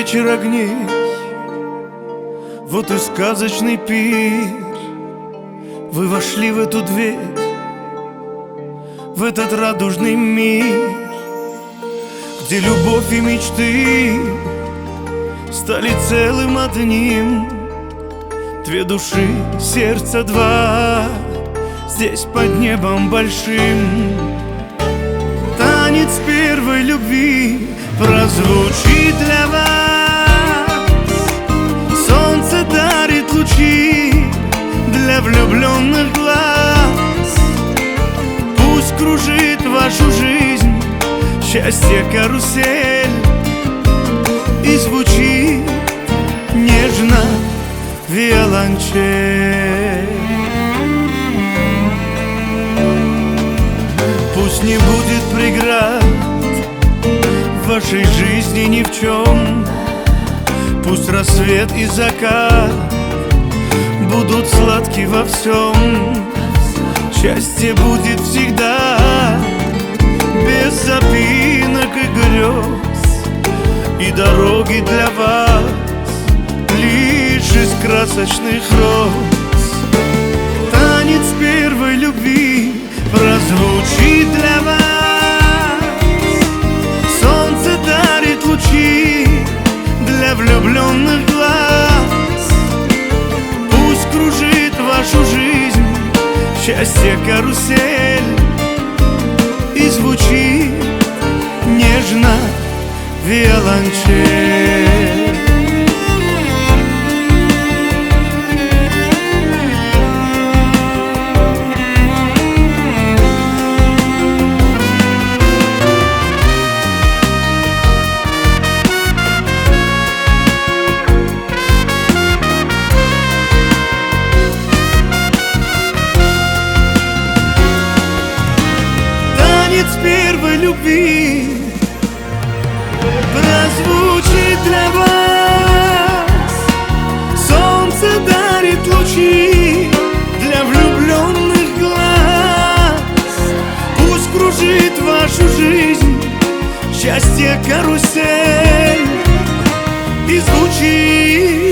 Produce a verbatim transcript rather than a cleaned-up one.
вечер огней, вот и сказочный пир. Вы вошли в эту дверь, в этот радужный мир, где любовь и мечты стали целым одним. Две души, сердца два, здесь под небом большим. Танец первой любви прозвучит для вас. Солнце дарит лучи для влюбленных глаз. Пусть кружит вашу жизнь счастье карусель, и звучит нежно виолончель. Пусть не будет преград в вашей жизни ни в чем. Пусть рассвет и закат будут сладки во всем. Счастье будет всегда, без запинок и грез, и дороги для вас лишь из красочных роз. Танец первой любви прозвучит для вас. Солнце дарит лучи для влюбленных глаз. Пусть кружит вашу жизнь счастье карусель, и звучит нежно виолончель. Танец первой любви прозвучит для вас. Солнце дарит лучи для влюбленных глаз. Пусть кружит вашу жизнь счастье карусель, и звучит